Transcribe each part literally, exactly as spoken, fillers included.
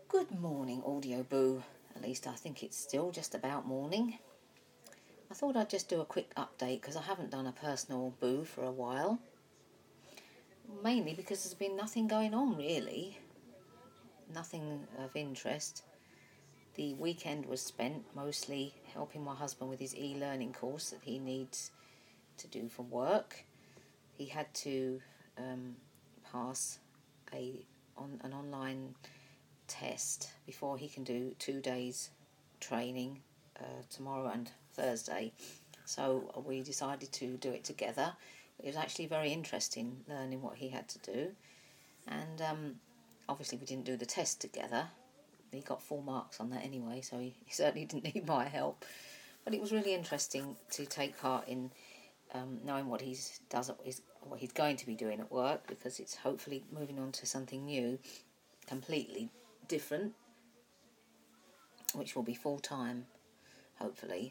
Good morning, Audio Boo. At least I think it's still just about morning. I thought I'd just do a quick update because I haven't done a personal boo for a while. Mainly because there's been nothing going on really. Nothing of interest. The weekend was spent mostly helping my husband with his e-learning course that he needs to do for work. He had to um, pass a on an online test before he can do two days training uh, tomorrow and Thursday. So we decided to do it together. It was actually very interesting learning what he had to do. And um, obviously we didn't do the test together. He got full marks on that anyway, so he, he certainly didn't need my help. But it was really interesting to take part in um, knowing what he's does is what he's going to be doing at work, because it's hopefully moving on to something new, completely different, which will be full time, hopefully.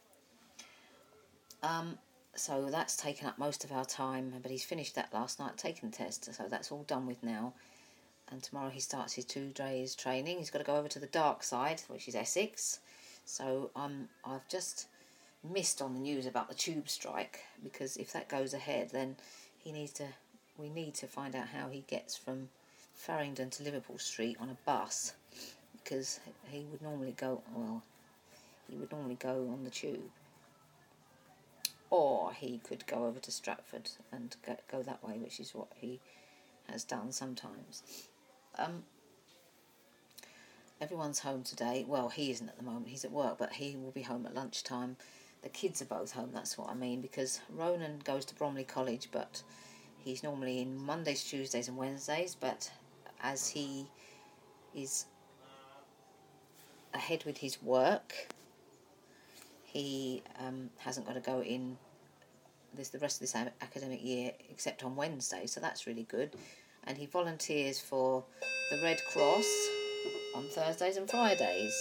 Um, so that's taken up most of our time, but he's finished that last night, taking the test, so that's all done with now. And tomorrow he starts his two days training. He's got to go over to the dark side, which is Essex. So um, I've just missed on the news about the tube strike, because if that goes ahead, then he needs to. We need to find out how he gets from Farringdon to Liverpool Street on a bus, because he would normally go. Well, he would normally go on the tube, or he could go over to Stratford and go, go that way, which is what he has done sometimes. Um, everyone's home today. Well, he isn't at the moment. He's at work, but he will be home at lunchtime. The kids are both home. That's what I mean, because Ronan goes to Bromley College, but he's normally in Mondays, Tuesdays, and Wednesdays. But as he is ahead with his work, he um, hasn't got to go in this the rest of this academic year except on Wednesday, so that's really good. And he volunteers for the Red Cross on Thursdays and Fridays.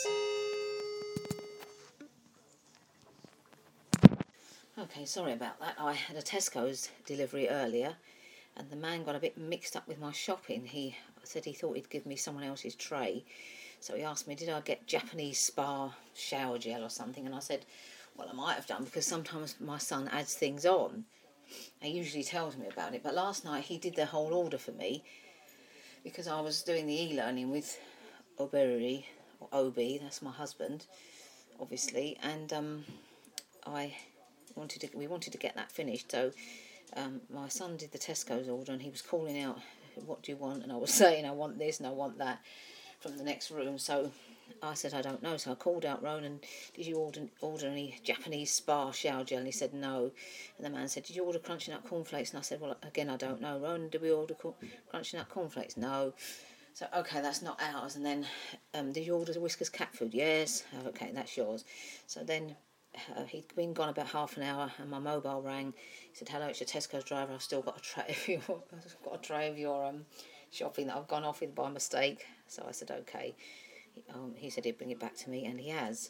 Okay, sorry about that. I had a Tesco's delivery earlier, and the man got a bit mixed up with my shopping. He said he thought he'd give me someone else's tray, so he asked me, did I get Japanese spa shower gel or something? And I said, well, I might have done, because sometimes my son adds things on. He usually tells me about it, but last night he did the whole order for me, because I was doing the e-learning with Oberry, or Obi, that's my husband, obviously, and um, I wanted to, we wanted to get that finished, so um, my son did the Tesco's order, and he was calling out, what do you want? And I was saying, I want this and I want that from the next room, so I said, I don't know. So I called out Ronan, did you order order any Japanese spa shower gel? And he said, no. And the man said, did you order Crunchy Nut cornflakes? And I said, well, again, I don't know. Ronan, did we order Crunchy Nut cornflakes? No. So, okay, that's not ours. And then, um, did you order the Whiskas cat food? Yes. Oh, okay, that's yours. So then uh, he'd been gone about half an hour, and my mobile rang. He said, hello, it's your Tesco's driver. I've still got a tray of your, I've got a tray of your um, shopping that I've gone off with by mistake. So I said, okay. Um, he said he'd bring it back to me, and he has.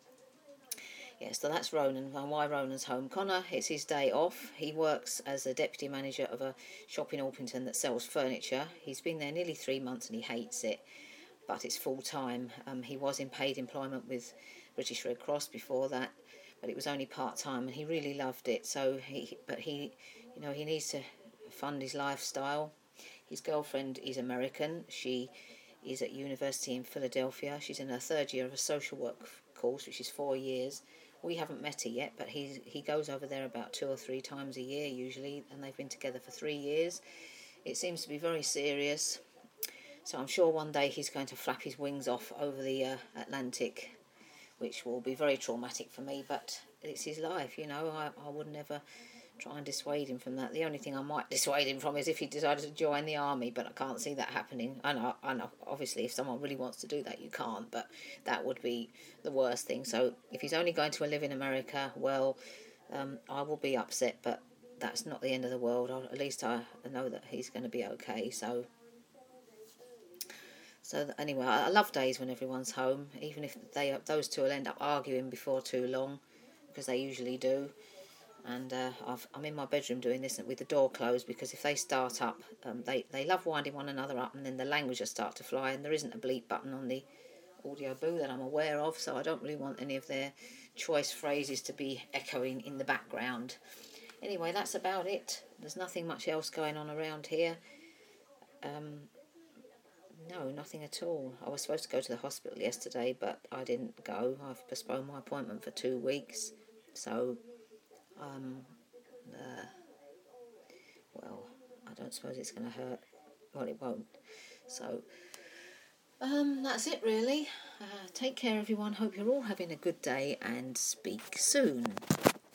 Yes, so that's Ronan, and why Ronan's home. Connor, it's his day off. He works as a deputy manager of a shop in Orpington that sells furniture. He's been there nearly three months and he hates it, but it's full-time. Um, he was in paid employment with British Red Cross before that, but it was only part-time, and he really loved it. So he, but he, you know, he needs to fund his lifestyle. His girlfriend is American. She is at university in Philadelphia. She's in her third year of a social work course, which is four years. We haven't met her yet, but he he goes over there about two or three times a year usually, and they've been together for three years. It seems to be very serious, so I'm sure one day he's going to flap his wings off over the uh, Atlantic, which will be very traumatic for me, but it's his life, you know. I, I would never try and dissuade him from that. The only thing I might dissuade him from is if he decided to join the army, but I can't see that happening. I know, I know, obviously if someone really wants to do that, you can't, but that would be the worst thing. So if he's only going to live in America, well, um, I will be upset, but that's not the end of the world. I'll, at least I know that he's going to be okay. So So anyway, I love days when everyone's home, even if they those two will end up arguing before too long, because they usually do. and uh, I've, I'm in my bedroom doing this with the door closed, because if they start up, um, they, they love winding one another up, and then the language will start to fly, and there isn't a bleep button on the audio boo that I'm aware of, so I don't really want any of their choice phrases to be echoing in the background. Anyway, that's about it. There's nothing much else going on around here. Um, no, nothing at all. I was supposed to go to the hospital yesterday, but I didn't go. I've postponed my appointment for two weeks. So, um, uh, well, I don't suppose it's going to hurt. Well, it won't. So, um, that's it really. Uh, take care, everyone. Hope you're all having a good day, and speak soon.